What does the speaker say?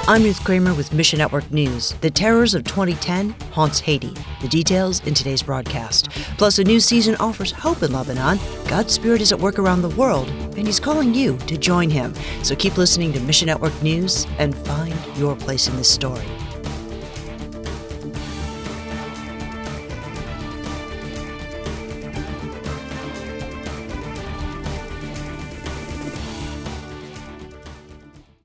I'm Ruth Kramer with Mission Network News. The terrors of 2010 haunts Haiti. The details in today's broadcast. Plus, a new season offers hope in Lebanon. God's Spirit is at work around the world, and He's calling you to join Him. So keep listening to Mission Network News and find your place in this story.